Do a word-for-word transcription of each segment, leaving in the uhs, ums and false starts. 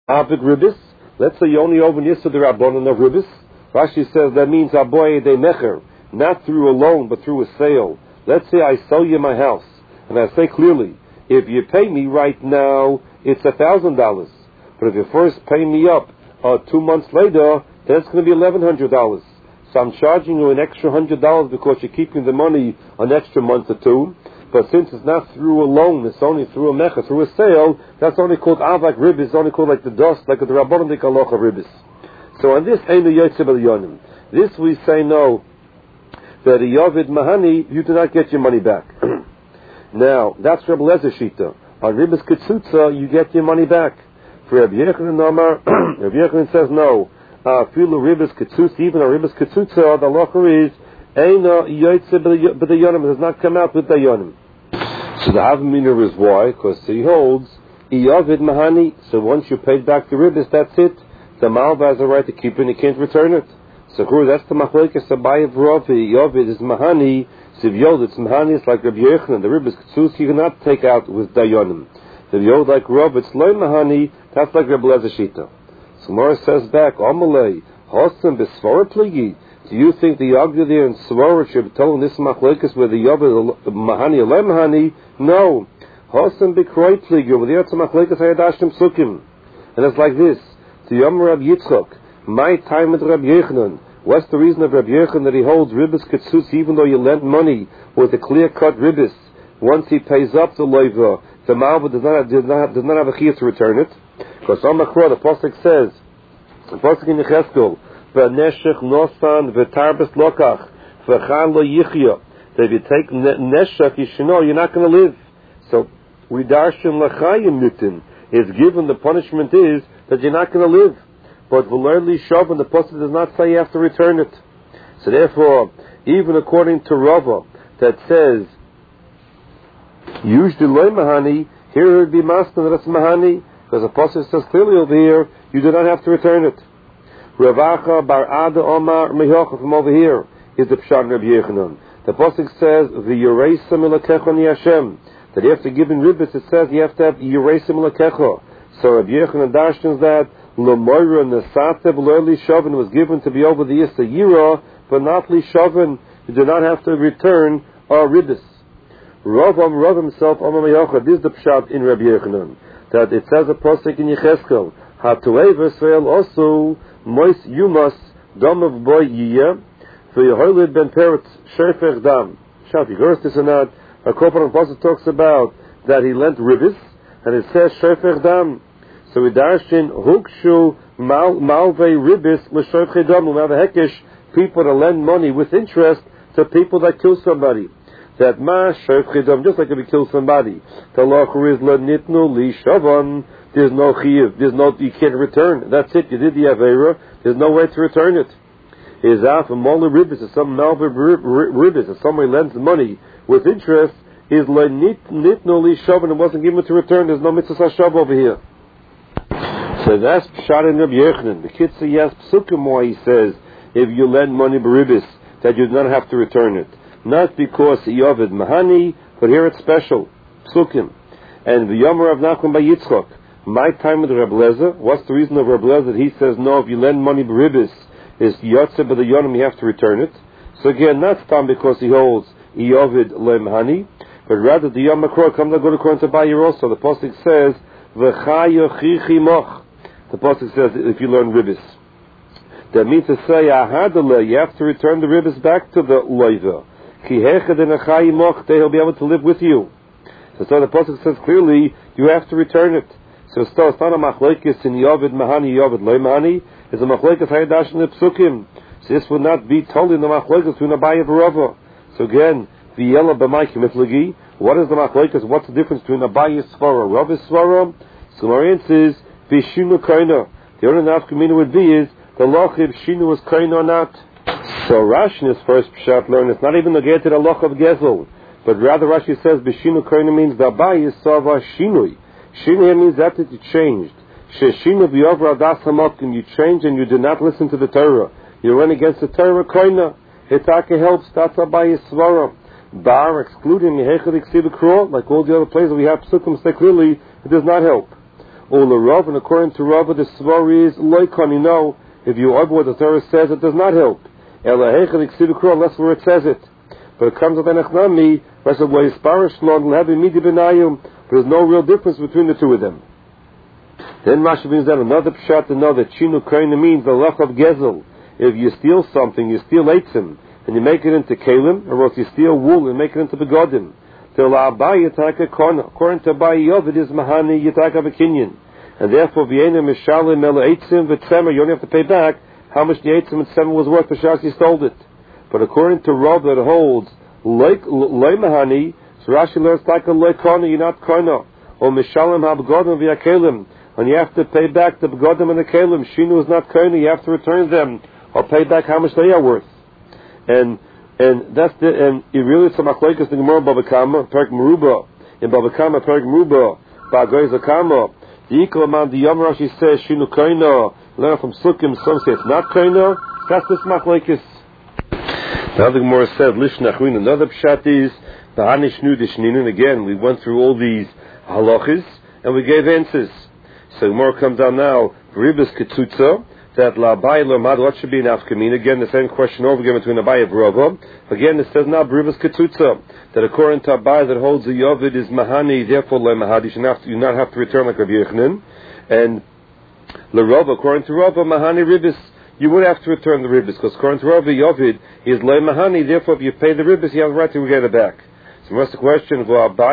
Avik Ribis. Let's say you only open Yisra the Rabbanon of Ribis. Rashi says that means Aboye de Mecher, not through a loan but through a sale. Let's say I sell you my house, and I say clearly, if you pay me right now, it's a thousand dollars. But if you first pay me up uh, two months later, then it's going to be eleven hundred dollars. So I'm charging you an extra hundred dollars because you're keeping the money an extra month or two. But since it's not through a loan, it's only through a mecha, through a sale, that's only called avak ribis, it's only called like the dust, like the rabbanon de kalocha ribis. So on this, ein yotzei b'yonim. This we say no, that a yovid mahani, you do not get your money back. Now, that's Reb Lezer Shita. On ribis ketzutza, you get your money back. For Reb Yochanan Amar, Reb Yochanan says no. Filu ribis ketzutza, even on ribis ketzutza, the halacha is Eina yotzei b'yonim, it does not come out with dayonim. So the Havamina is why? Because he holds Iyavid Mahani. So once you paid back the ribis, that's it. The Malva has a right to keep it and he can't return it. So that's the Machlekes Abaye Ravi. Iyavid is Mahani. Sivyod it's Mahani. It's like Rabbi Yochanan. The ribis Ketzus you cannot take out with Dayonim. Sivyod like Rav, it's Loi Mahani. That's like Rabbi Lezer Shita. So Mora says back, Amalei Hosam Besvara Pligi. Do you think the Yagda there in Svara should be telling this Machlekes with the Yavid Mahani Loi Mahani? No. Hosam Bekroi Pligi. With the Yatsa Machlekes Hayadashim Sukim. And it's like this. To Yom Rab Yitzchok, my time with Rab Yochanan. What's the reason of Rab Yochanan that he holds ribis ketzus even though you lend money with a clear-cut ribis? Once he pays up the loiva, the malva does not have, does not have, does not have a chiyah to return it. Because on Makro, the Pasuk says, the Pasuk in Yecheskel, v'neshech nosan v'tarbes lokach v'chan lo yichya. That if you take neshech, you should know you're not going to live. So, we darshan l'chayim nitin. Is given the punishment is that you're not going to live. But v'lerli shav, and the pasuk does not say you have to return it. So therefore, even according to Rava, that says usually loy mahani, here it would be master that's mahani, because the pasuk says clearly over here you do not have to return it. Ravacha bar Ada Omar Mehocha from over here is the pshat Rabbi Yochanan. The pasuk says v'yireisam ilakechon Hashem. That you have to give in ribis, it says you have to have yiresim lekecha. So Rabbi Yochanan darshans that l'moira nesatev l'erli shavin was given to be over the Yisa Yira, but not li shavin. You do not have to return our ribis. Rav Am Rav himself Amar Meyocha. This is the pshat in Rabbi Yochanan that it says a pasuk in Yecheskel hatueva Israel also mois yumas dam of boy yiyah v'yeholid ben peretz shefech dam. Shout you heard this or not? A Kopan Pasuk talks about that he lent ribis, and it says shofech dam. So we darshin hukshu malve ribis l'shofech dam. We have a hekesh people that lend money with interest to people that kill somebody. That ma shofech dam, just like if you kill somebody. The law is lenitnu li shavan. There's no chiyuv. There's no, you can't return. That's it. You did the avera. There's no way to return it. Is af a mola ribis, or some malve ribis, or somebody lends money with interest, is like nit nitno li shav, and it wasn't given to return. There's no mitzvah shav over here. So that's pshat in Rabbi Yochanan. The Kitzur yes psukim why he says if you lend money beribis that you do not have to return it, not because yovid mahani, but here it's special psukim. And the Yomer of Nachman by Yitzchok, my time with Rabbi Lezer. What's the reason of Rabbi Lezer that he says no? If you lend money beribis, is yotzei but the yonim you have to return it. So again, not stam because he holds Yovid lemhani, but rather the Yom Makro comes to go to according to Bayer also. The pasuk says v'chayochichi moch. The pasuk says if you learn ribis, that means to say ahadale, you have to return the ribis back to the loiva. Ki hechad enachayi moch, he'll be able to live with you. So, so the pasuk says clearly you have to return it. So it's not a machlekes in Yovid mahani, Yovid lemhani. It's a machlekes haydash in the psukim. So this would not be totally in the machlekes between Abaye and Rava. So again, v'yela b'maykim iflagi. What is the machlekes? What's the difference between Abaye svara, Rava svara? So our answer is v'shinu kaina. The only nafkamina would be is the loch if shinu was kaina or not. So Rashi in his first pshat learned it's not even the get to the loch of gezel, but rather Rashi says v'shinu kaina means the Abaye svara shinui. Shinu here means that it changed. Sheshinu v'yovra adas hamakim, you change and you do not listen to the Torah. You run against the Torah kaina. Hitake helps. That's Abaye svara. Bar excluding Yehechad Iksiv Kro, like all the other places we have psukim say clearly, it does not help. Or Rav, and according to Rav, the svar is loikon. You know, if you over what the Torah says, it does not help. Unless where it says it. But it comes with an echnami, there's no real difference between the two of them. Then Rashi brings down another pshat to know that Shinu Koina means the lach of Gezel. If you steal something, you steal eitzim, and you make it into kalim, or else you steal wool and make it into begodim. According to Abaye Yov, it is mahani yitaka b'kinyan. And therefore, v'yena mishalim ela eitzim v'tzemer, you only have to pay back how much the eitzim and tzemer was worth for shas you stole it. But according to Rav that holds like loy mahani, so Rashi learns like a loy kona, you're not kona, or mishalim ha-begodim v'yakelim, and you have to pay back the begodim and the kelim. Shinu is not kona, you have to return them or pay back how much they are worth. And and that's the and it really it's a machlokes in Gemara Bava Kama, Perek Meruba, in Bava Kama, Perek Meruba, Ba'goy Zakama. The equal amount the Yom Rashi says Shinu kona, learn from Sukkim. Some say it's not kona. That's this machlokes. Now the Gemara said, Lishnachrin, another pshat is, the Hanishnu Dishnin, again, we went through all these halachas, and we gave answers. So the Gemara comes down now, Ribas Ketutza, that La Abaye Lamad, what should be an Afkamin? Again, the same question over again between Abaye and Rava. Again, it says now, Ribas Ketutza, that according to Abaye that holds the Yovid is Mahani, therefore Le Mahadi, you should not, you not have to return like Rabbi Yochanan. And Le Rava, according to Rava, Mahani Ribas, you would have to return the ribbis, because according to Rabbi Yovid, he is loy mahani, therefore if you pay the ribbis, you have the right to get it back. So what's the question?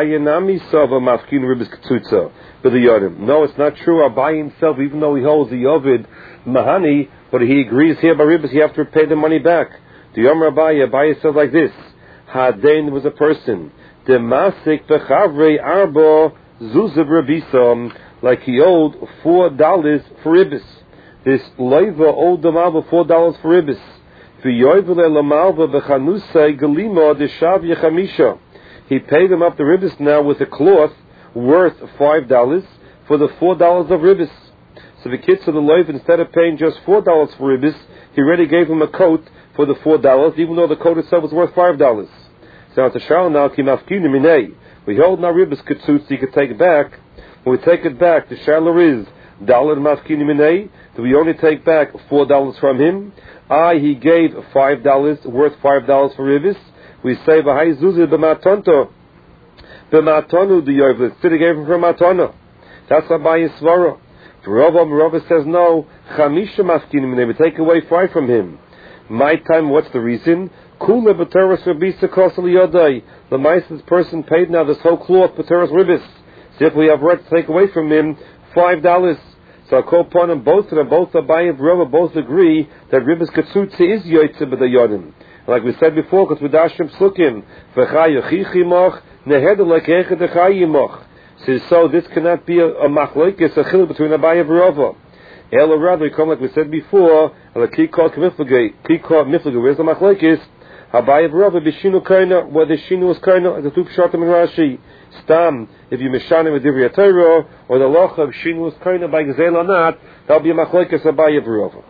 No, it's not true. Abaye himself, even though he holds the Yovid mahani, but he agrees here by ribbis, you have to pay the money back. The Yom Abaye, Abaye says like this, Hadain was a person, Demasik bechavre arbo zuzav rabisam, like he owed four dollars for ribbis. This loiva owed the malva four dollars for ribbis. V'yoivele lamalva b'chanusay galima deshav yechamisha. He paid him up the ribbis now with a cloth worth five dollars for the four dollars of ribbis. So the kids of the loiva, instead of paying just four dollars for ribbis, he already gave him a coat for the four dollars, even though the coat itself was worth five dollars. So it's a shal now kimafkinu minei. We hold now ribbis ketzutz, so you can take it back. When we take it back, the shalar is dollar mafkinu minei. Do we only take back four dollars from him? I, he gave five dollars, worth five dollars for ribbis. We say, V'hai zuzi b'matonto. B'matonu the yovel. Instead he gave him for matona. That's Abaye svara. Rava, Rava says, no, chamisha mafkinim, they would take away five from him. My time, what's the reason? Kula b'teres rabisa kosel yodai. The nicest person paid now this whole cloth b'teres ribbis. So if we have right to take away from him five dollars. So I call upon them, both of them, both Abaye and Rava both agree that ribbis ketzutza is yoytze b'dayonim. Like we said before, because with Hashem Psukim, v'chay yochichimoch, nehed lekecha dechayimoch. So this cannot be a, a machlokes, a chiluk between Abaye and Rava. Ela rather, we come like we said before, like kikot miflage, kikot miflage. Where's the machlokes? Abaye and Rava b'shinu kaina, where the shinu is kaina, the two pshatim in Rashi. Stam, if you mishanim with divrei Torah, or the loch of shinu is kaina by gzeil or not, that'll be a machlokes Abaye and Rava.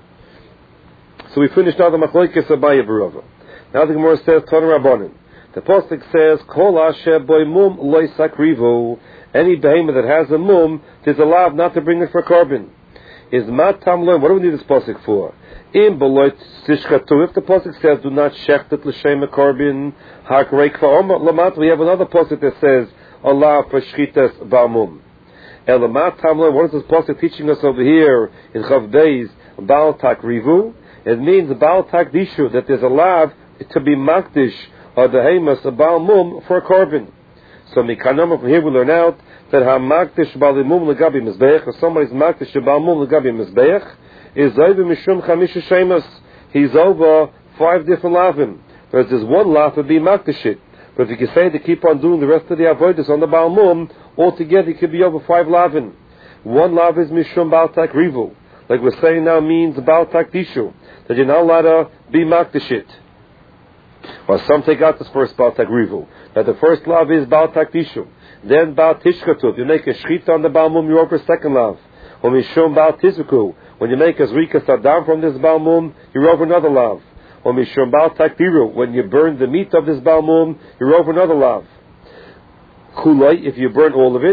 So we finished now the machlokes Abaye and Rava. Now the Gemara says, Tana Rabbanan. The Pasuk says, Kol asher boi mum loy sakrivo. Any behemoth that has a mum, it is allowed not to bring it for carbon. Is matam loy, what do we need this Pasuk for? Im beloit tishchatu. If the Pasuk says, do not shechtet l'shem a carbon, hak reik va'oma, lamat, we have another Pasuk that says, allow for shchitas ba'mum. Elamat tam loy, what is this Pasuk teaching us over here in Chav Beis, Baal takrivu? It means Baal takdishu, that there's allowed to be makdish or the hemas a Baal mum for a carbon. So mikanama, from here we learn out that ha makdish Baal mum legabi mizbeach, or somebody's makdish Baal mum legabi mizbeach, is over mishum chamisha shemas. He's over five different lavim. Whereas there's one lav to be makdish it. But if you can say to keep on doing the rest of the avodas on the Baal mum, altogether it could be over five lavim. One lav is mishum Baal takrivu, like we're saying now means Baal takdishu, that you're not allowed to be makdish it. Well, some take out this first Baal takrivu, that the first lav is Baal takdishu. Then Baal tishkatu, if you make a shchita on the Baal mum, you're over a second lav. Or mishum Baal tizuku, when you make a zrika sadam from this Baal mum, you're over another lav. Or mishum Baal takdiru, when you burn the meat of this Baal mum, you're over another lav. Kulay, if you burn all of it,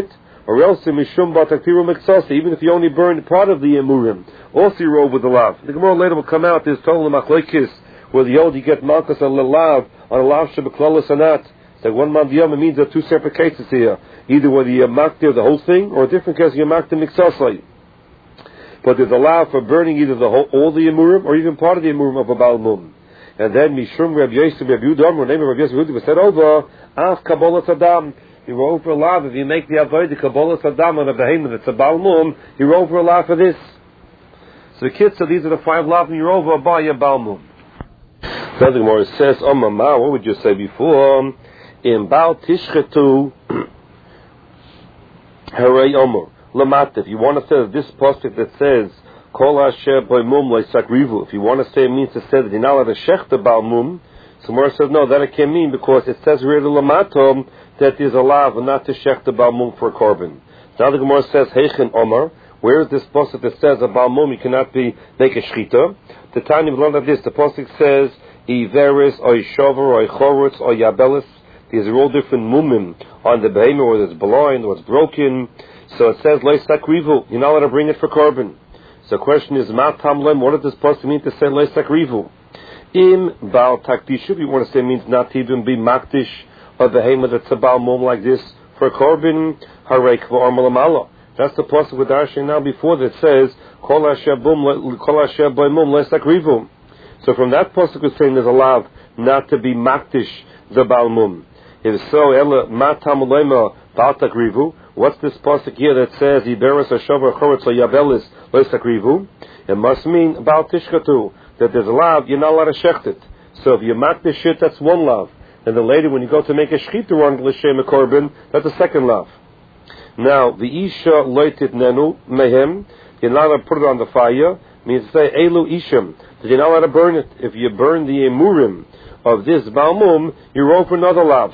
Or else mishum bataktiru miktsasa, even if you only burned part of the emurim, also you rove with the lav. The Gemara later will come out. There's total machlokes where the old you get malchus and lav on a lav shebeklalas anat. It's like one man b'yom. It means there are two separate cases here. Either whether you maktir the whole thing, or a different case you maktir miktsasa. But there's a lav for burning either the whole, all the emurim, or even part of the emurim of a baal mum. And then mishum Reb Yosef Reb Yudam, or name of Reb Yosef Reb Yudam, said over af kabbalas adam. You're over a lav if you make the avodah kabbalas adam on a behemoth. It's a baal mum. You're over a lav for this. So the kids said these are the five lav, and you're over by a baal mum. Then the Gemara says, "Oh mama, what would you say before? In baal tishchetu harei omer lamata." If you want to say this pasuk that says kol asher by mum leisakrivu, if you want to say it means to say that you're not allowed to shech the baal mum. So Gemara says no, that it can mean because it says really lamatom that there's a lav and not to shech the baal mum for a korban. Now the Gemara says heichen omer. Where is this pasuk that says a baal mum you cannot be make a shchita? The time you've learned of this, the pasuk says iveris or shover or chorutz or yabelis. These are all different mumim on the behemoth, whether it's blind or it's broken. So it says leisakrivu. You're not allowed to bring it for korban. So the question is matam lem. What does this pasuk mean to say leisakrivu? Im baal takdishu. You want to say it means not to even be makdish of the behemoth that's a baal mum like this for korban harei kvar malamala. That's the pasuk with Darshan now before that says kol asher bum kol asher by mum leisakrivu. So from that pasuk we're saying there's a lav not to be makdish the baal mum. If so, ela matam lema baal takrivu. What's this pasuk here that says iberes hashover choretz or yabelis leisakrivu? It must mean baal tishkatu, that there's a lav you're not allowed to shecht it. So if you makdish it, that's one lav. And then later when you go to make a shchita on l'shem korban, that's a second lav. Now the isha loitit nenu mehem, you're not allowed to put it on the fire. Means to say elu isham, that you're not allowed to burn it. If you burn the emurim of this baal mum, you're over another lav.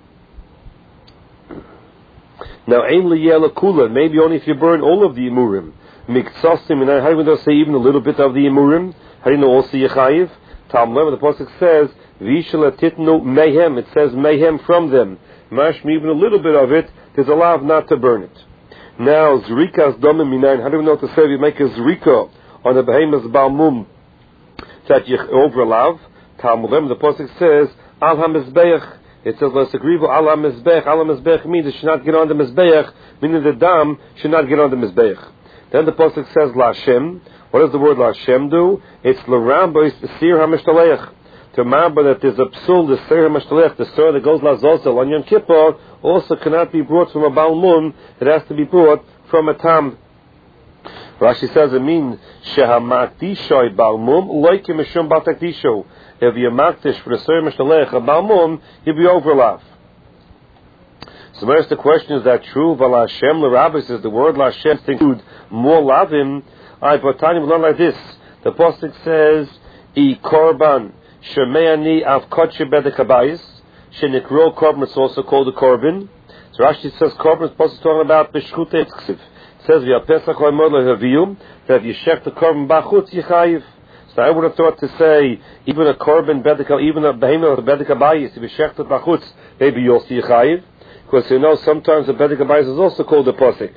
Now ein liyela kula, maybe only if you burn all of the emurim. Miktsasim, and how do you say even a little bit of the emurim? How do you know also yechayiv? Tam Lev, the pasuk says v'ishel titnu mehem. It says mehem from them. Mashmi, even a little bit of it. There's a lav not to burn it. Now zrikas domim minayin. How do we know to say if you make a zrika on the behemoth's baal mum that you over a lav? Tam Lev, the pasuk says al hamizbeach. It says l'sagrivu al hamizbeach. Al hamizbeach means it should not get on the mizbeach, meaning the dam should not get on the mizbeach. Then the pasuk says la'Hashem. What does the word la'Hashem do? It's l'ramba, it's the sir hamishtalech. To remember that there's a psul, the sir hamishtalech, the sir that goes la'zozel on Yom Kippur, also cannot be brought from a baal mum. It has to be brought from a tam. Rashi says it means shehamakdishoy baal mum loike mishum batakdisho. If you makdish for the sir hamishtalech a baal mum, he'll be overlap. So first the question, is that true? Val Hashem l'Rabbi says the word L'Hashem to include more lavim. I but Tanya we learn like this. The pasuk says I korban shemeani av kodshe bedekabayis shenikro korban. It's also called a korban. So Rashi says korban is supposed to talk about b'shchute eksiv. It says v'ya pesach oimod lehaviyum that if you shech the korban bachutz yichayiv. So I would have thought to say even a korban bedeka, even a behemoth bedekabayis, if you shech the bachutz, maybe you'll see yichayiv. Because you know sometimes the Bedek Habayis is also called the Pasuk.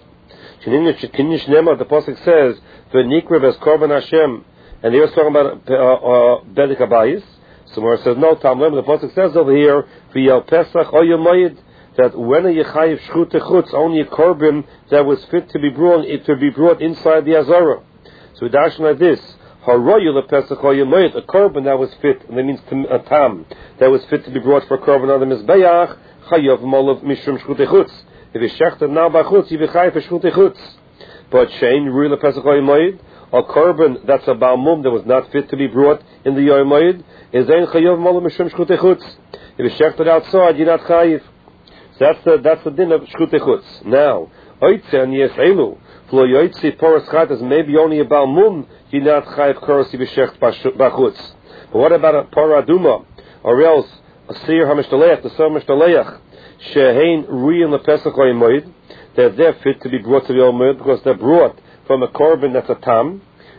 The Pasuk says V'nikra bes Korban Hashem, and he was talking about uh, uh, Bedek Habayis. Somewhere it says no. Tam Lem. The Pasuk says over here V'yal Pesach or Yomayid that when a Yechayiv Shchut Techutz, only a Korban that was fit to be brought it to be brought inside the Azara. So we dash like this. Haroyu le Pesach or Yomayid, a Korban that was fit, and that means a tam that was fit to be brought for Korban on the Mizbeach. Chayav molav mishum shchutei chutz. If you shechted now by chutz, you be chayav for shchutei chutz. But shein ruila pesach yomayid, a korban that's a baal mum that was not fit to be brought in the yomayid, is ein chayav molav mishum shchutei chutz. If you shechted outside, you're not chayav. So that's the that's the din of shchutei chutz. Now, oitze and yes elu flo yoitze poras chatas maybe only a baal mum you're not chayav koros you be shecht by chutz. But what about a paraduma or else? A seir hamishtalech, the seir hamishtalech, shehein ruyin lepesach oimoid, that they're fit to be brought to the oimoid because they're brought from a korban that's a tam.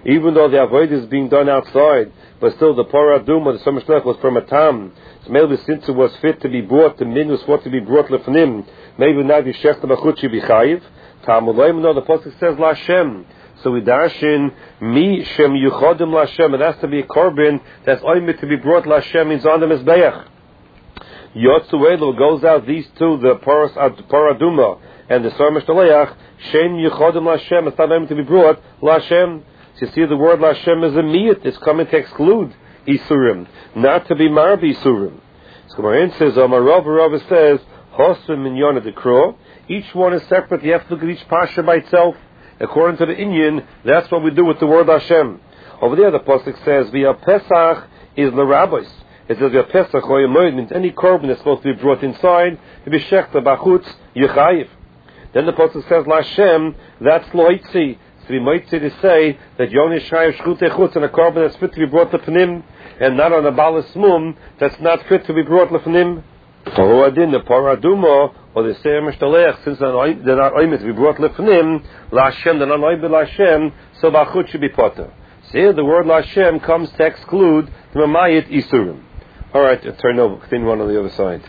even though the avoid is being done outside, but still the Parah Aduma, the Somer Shtelech was from a Tam. So maybe since it was fit to be brought, the min was what to be brought Lefnim, maybe not the Shech Tabachuchi Bichayiv. Tamulayim, no, the Pasuk says Lashem. So we dash in Mi Shem Yuchodim Lashem. It has to be a korban that's only to be brought Lashem, means on the Mizbeach. Yotzuelo goes out, these two, the Parah Aduma and the Somer Shtelech, Shem Yuchodim Lashem, it's not only to be brought Lashem. So you see the word Lashem is a miyat, it's coming to exclude Isurim, not to be marbi Isurim. So Marin says, Omar Rav, Rav says, Hosrim Minyona de Kro, each one is separate, you have to look at each Pasha by itself. According to the Inyan, that's what we do with the word Hashem. Over there the Pasuk says, Via Pesach is the rabbis. It says, Via Pesach, Hoyemoid, means any korban that's supposed to be brought inside, to be shechta, bachutz, yechayiv. Then the Pasuk says, Lashem, that's loitzi. So we might say to say that Yoni Shayiv Shchute Chutz and a korban that's fit to be brought to Pnim, and not on a Balas Mum that's not fit to be brought to Pnim. For Adin, the Parah Aduma, or the Somer Shtelech, since they're not oimed to be brought to Pnim, Lashem, they're not oimed Lashem, so Bachut should be potter. So here the word Lashem comes to exclude the Mamayit Isurim. Alright, turn over, continue on on the other side.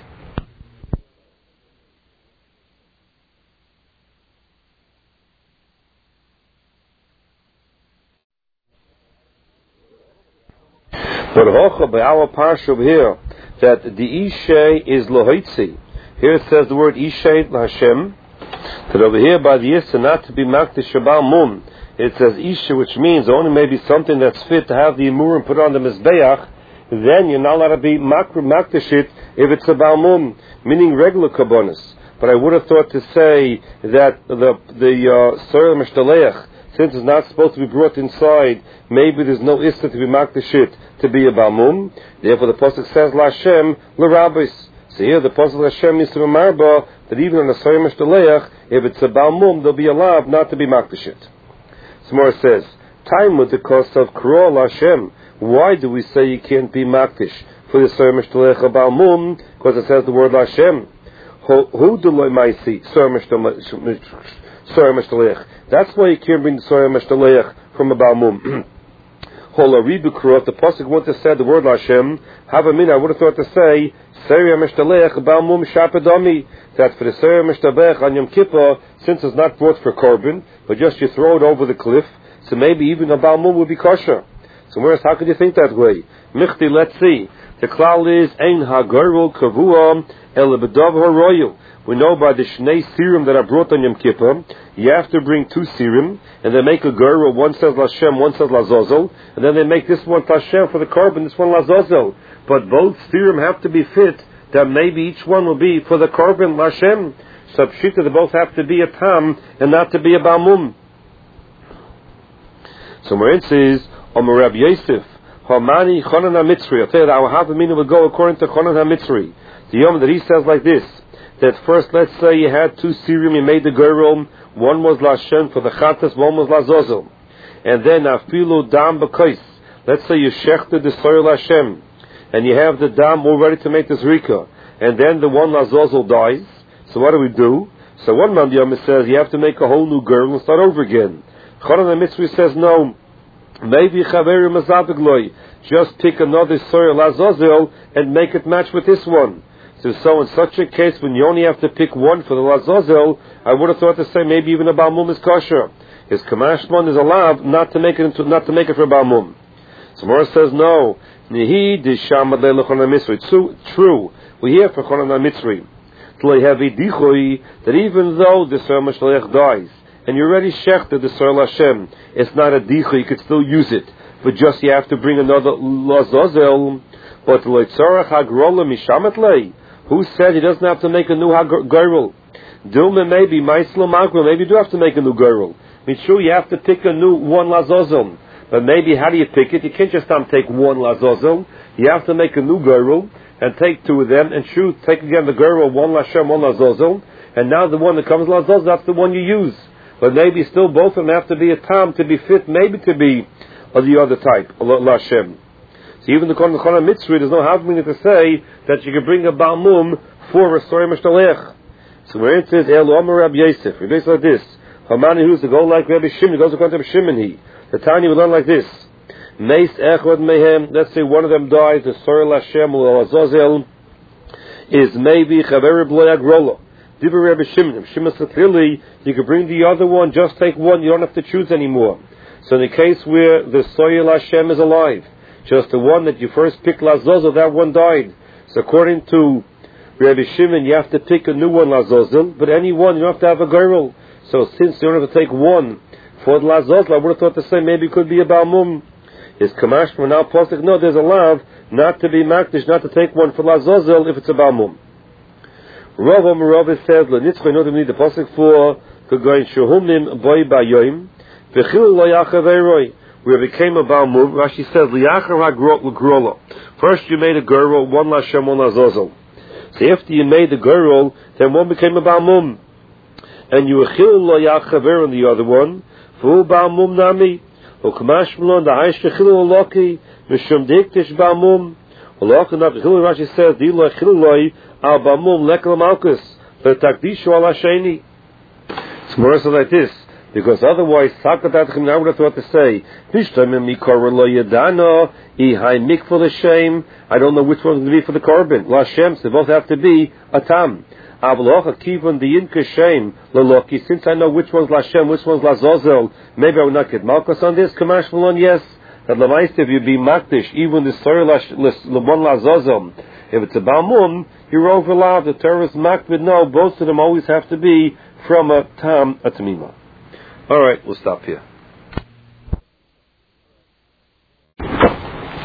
But Hocha, by our parsha over here, that the Ishay is Lohoitzi. Here it says the word Ishay Hashem. That over here by the Yissa, not to be Makdish Shabal Mum, it says Isha, which means only maybe something that's fit to have the Imurim put on the Mizbeach, then you're not allowed to be Makdish it if it's a Balmum, meaning regular Kabbonis. But I would have thought to say that the the uh, Soil Mishtalech, since it's not supposed to be brought inside, maybe there's no issa to be Makdish it to be a Balmum. Therefore the Pasuk says Lashem L'Rabbis. So here the Pasuk Lashem means to Marba that even on the Soil Mishtalech, if it's a Balmum, they'll be allowed not to be Makdish it. Some more says, time with the cost of Kro Lashem. Why do we say you can't be Makdish for the Soil Mishtalech Balmum? Because it says the word Lashem. Who do I see? Soil Mishtalech. That's why you can't bring the Soil Mishtalech from a Balmum. The Pasuk would have said the word Lashem. Have a minute, I would have thought to say, Soil Mishtalech Balmum Shapadami. That for the Soil Mishtalech on Yom Kippur, since it's not brought for korban, but just you throw it over the cliff, so maybe even a Balmum would be kosher. So whereas, how could you think that way? Michti, let's see. The klal is ein hagarul kavua el bedav haroyu. We know by the shnei sirim that are brought on Yom Kippur, you have to bring two sirim, and they make a gerul. One says Lashem, one says Lazozel, and then they make this one Lashem for the korban, this one Lazozel. But both sirim have to be fit, that maybe each one will be for the korban Lashem. So pshita, they both have to be a tam and not to be a balmum. So Marin says, Omer Rab Yosef, Hamani Chonan HaMitzri. I'll tell you that our half a minute will go according to Chonan HaMitzri. The Yom that he says like this, that first, let's say you had two sirim, you made the gerul, one was Lashem for the Chatas, one was Lazozel. And then Afilu Dam B'Kais. Let's say you shechted the Soil Lashem, and you have the Dam all ready to make the Zrika. And then the one Lazozel dies. So what do we do? So one man, the Yom says, you have to make a whole new gerul and start over again. Chonan HaMitzri says, no. Maybe Chaveru Mazabegloi, just pick another Soil Lazozel and make it match with this one. So, so in such a case, when you only have to pick one for the Lazozel, I would have thought to say maybe even a Balmum is kosher. His Kamashman is allowed not to make it into, not to make it for Balmum. So Morris says no. Nihi Disham Adle Chonan HaMitzri. True, we hear for Chonan HaMitzri that even though the Soil Mishtalech dies, and you already shechted the Soil Hashem, it's not a dicha, you could still use it, but just you have to bring another Lazozel. But Leitzarach Hagrola Mishametlei, who said he doesn't have to make a new gerul? Dilma maybe, Maisla Magro, maybe you do have to make a new gerul. I mean, sure, you have to pick a new one Lazozel, but maybe how do you pick it? You can't just um, take one Lazozel, you have to make a new gerul, and take two of them, and shoot, take again the gerul, one Lashem, one Lazozel, and now the one that comes Lazozel, that's the one you use. But maybe still both of them have to be a tam to be fit, maybe to be of the other type, Lashem. So even the Chonan HaMitzri, there's no having to say that you can bring a Balmum for a Soil Mishtalech. So where it says, El Omer Rab Yosef, it is like this. Hamani who's to go like Rabbi Shimon, he goes according to Rabbi Shimon he. The Tanya we learn like this. Meis echod mehem, let's say one of them dies, the Soil Hashem or Azazel is maybe Chaver B'lo Yagrolo. Divrei Rebbe Shimon. Shimon said clearly, you can bring the other one, just take one, you don't have to choose anymore. So in the case where the Soil Hashem is alive, just the one that you first picked Lazazel, that one died. So according to Rebbe Shimon, you have to pick a new one Lazazel, but any one, you don't have to have a girl. So since you don't have to take one for the Lazazel, I would have thought the same, maybe it could be a Balmum. Is Kamash for now Posik? No, there's a law not to be Makdish, not to take one for Lazazel if it's a Balmum. Rav Amarav says, L'nitzcho, you know what we need the Posik for, K'goyin Shehumim Boi Bayoim, V'chil Lo Yachaveiroi, where it became a Balmum. Rashi says, L'yachar HaGrola. First you made a girl, one Lashem, one Lazazel. So after you made the girl, then one became a Balmum. And you Chil Lo Yachaveir on the other one, V'u Balmum Nami, Ukmash Malon, the Aish Chil Loki, Mishum Diktish Balmum, Ulok, and Rashi says, Dilo Chiloi, Al Balmum, Lekal Malkus, but Takdishu Al Hasheni. It's more so like this, because otherwise, Sakadatchim, I would have thought to say, Vishtamim Mikor Lo Yadano, Ihai Mikful Hashem, I don't know which one's going to be for the Korban. La Shem, they both have to be a Tam. Avlocha Kivon the Inka Shem, Loloki, since I know which one's Lashem, which one's Lazazel, maybe I will not get Malchus on this, Kamash Malon, yes. That Lamaist, if you be Makdish, even the story Lamon Lazazel, if it's a Balmum, you're overallowed, the terrorist Makvid, no, both of them always have to be from a Tam, a Tamima. Alright, we'll stop here.